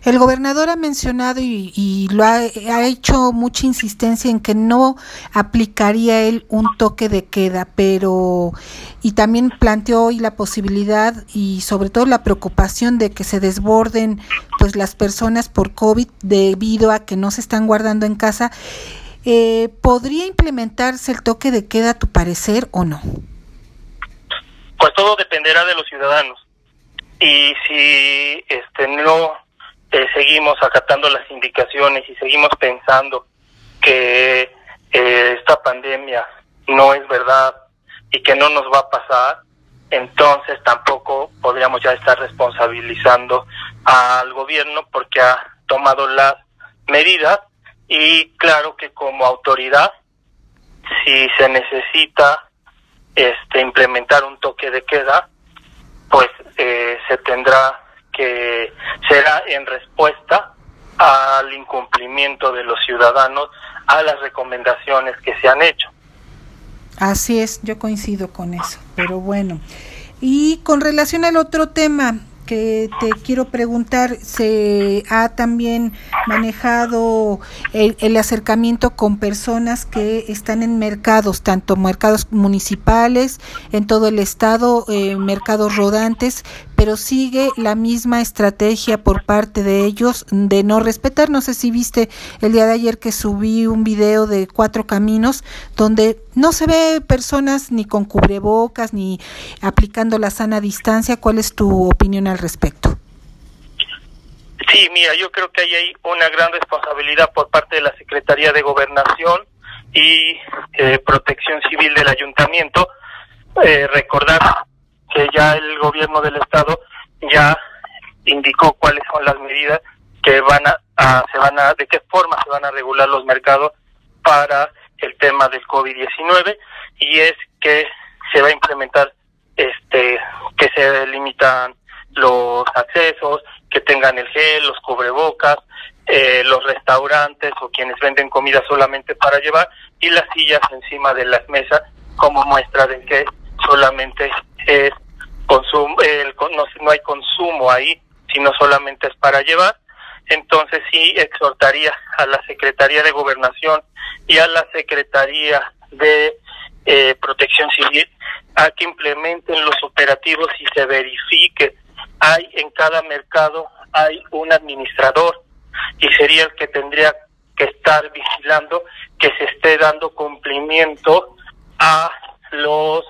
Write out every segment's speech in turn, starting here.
El gobernador ha mencionado y lo ha hecho mucha insistencia en que no aplicaría él un toque de queda, pero y también planteó hoy la posibilidad y sobre todo la preocupación de que se desborden pues las personas por COVID debido a que no se están guardando en casa. ¿Podría implementarse el toque de queda a tu parecer o no? Pues todo dependerá de los ciudadanos. Y si no seguimos acatando las indicaciones y seguimos pensando que esta pandemia no es verdad y que no nos va a pasar, entonces tampoco podríamos ya estar responsabilizando al gobierno porque ha tomado las medidas. Y claro que como autoridad, si se necesita implementar un toque de queda, pues se tendrá que, será en respuesta al incumplimiento de los ciudadanos a las recomendaciones que se han hecho. Así es, yo coincido con eso, pero bueno. Y con relación al otro tema que te quiero preguntar, se ha también manejado el acercamiento con personas que están en mercados, tanto mercados municipales en todo el estado, mercados rodantes, pero sigue la misma estrategia por parte de ellos de no respetar. No sé si viste el día de ayer que subí un video de 4 Caminos donde no se ve personas ni con cubrebocas ni aplicando la sana distancia. ¿Cuál es tu opinión al respecto? Sí, mira, yo creo que hay una gran responsabilidad por parte de la Secretaría de Gobernación y Protección Civil del Ayuntamiento. Recordar que ya el gobierno del estado ya indicó cuáles son las medidas que de qué forma se van a regular los mercados para el tema del COVID-19, y es que se va a implementar que se limitan los accesos, que tengan el gel, los cubrebocas, los restaurantes o quienes venden comida solamente para llevar, y las sillas encima de las mesas como muestra de que solamente es consumo, no hay consumo ahí, sino solamente es para llevar. Entonces sí exhortaría a la Secretaría de Gobernación y a la Secretaría de Protección Civil a que implementen los operativos y se verifique. En cada mercado hay un administrador y sería el que tendría que estar vigilando que se esté dando cumplimiento a los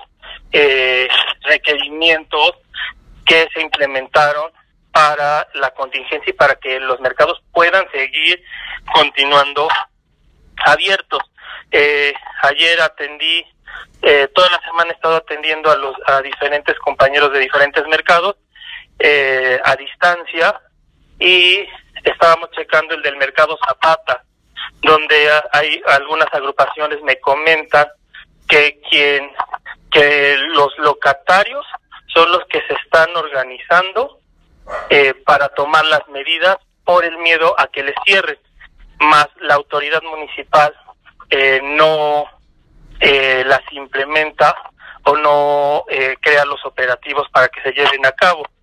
requerimientos que se implementaron para la contingencia y para que los mercados puedan seguir continuando abiertos. Ayer atendí, toda la semana he estado atendiendo a diferentes compañeros de diferentes mercados a distancia, y estábamos checando el del mercado Zapata, donde hay algunas agrupaciones me comentan que los locatarios son los que se están organizando para tomar las medidas por el miedo a que les cierren, más la autoridad municipal no las implementa o no crea los operativos para que se lleven a cabo.